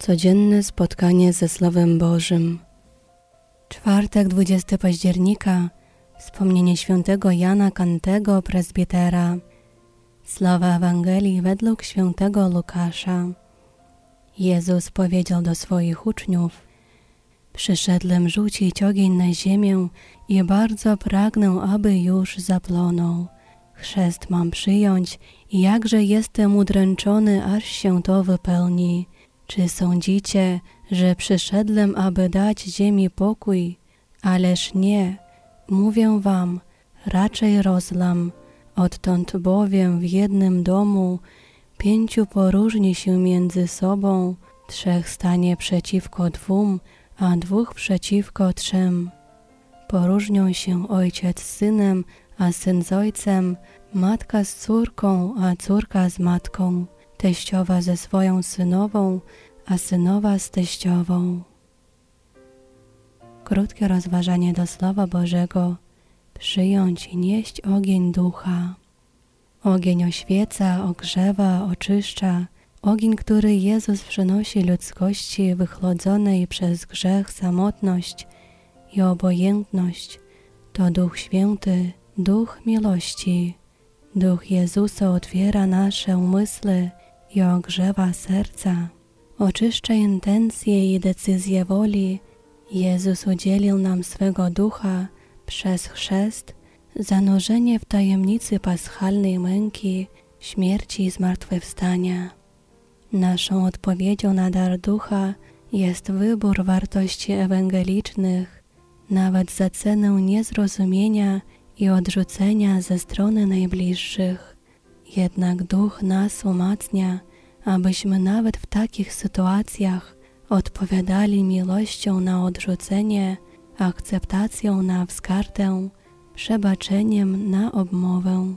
Codzienne spotkanie ze Słowem Bożym. Czwartek, 20 października. Wspomnienie świętego Jana Kantego, prezbitera. Słowa Ewangelii według świętego Łukasza. Jezus powiedział do swoich uczniów: Przyszedłem rzucić ogień na ziemię i bardzo pragnę, aby już zapłonął. Chrzest mam przyjąć i jakże jestem udręczony, aż się to wypełni. Czy sądzicie, że przyszedłem, aby dać ziemi pokój? Ależ nie, mówię wam, raczej rozlam. Odtąd bowiem w jednym domu 5 poróżni się między sobą, 3 stanie przeciwko 2, a 2 przeciwko 3. Poróżnią się ojciec z synem, a syn z ojcem, matka z córką, a córka z matką, teściowa ze swoją synową, a synowa z teściową. Krótkie rozważanie do Słowa Bożego. Przyjąć i nieść ogień ducha. Ogień oświeca, ogrzewa, oczyszcza. Ogień, który Jezus przynosi ludzkości wychłodzonej przez grzech, samotność i obojętność, to Duch Święty, Duch miłości. Duch Jezusa otwiera nasze umysły i ogrzewa serca. Oczyszcza intencje i decyzje woli. Jezus udzielił nam swego Ducha przez chrzest, zanurzenie w tajemnicy paschalnej męki, śmierci i zmartwychwstania. Naszą odpowiedzią na dar Ducha jest wybór wartości ewangelicznych, nawet za cenę niezrozumienia i odrzucenia ze strony najbliższych. Jednak Duch nas umacnia, abyśmy nawet w takich sytuacjach odpowiadali miłością na odrzucenie, akceptacją na wzgardę, przebaczeniem na obmowę.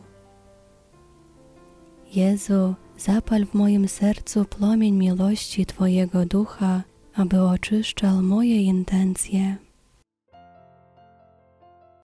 Jezu, zapal w moim sercu płomień miłości Twojego Ducha, aby oczyszczał moje intencje.